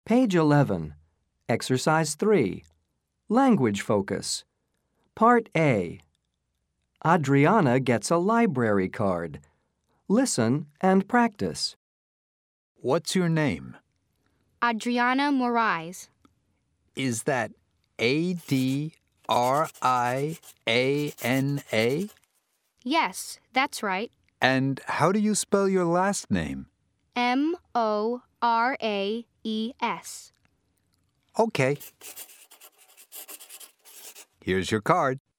Page 11. Exercise 3. Language focus. Part A. Adriana gets a library card. Listen and practice. What's your name? Adriana Moraes. Is that Adriana? Yes, that's right. And how do you spell your last name? Moraes. Okay. Here's your card.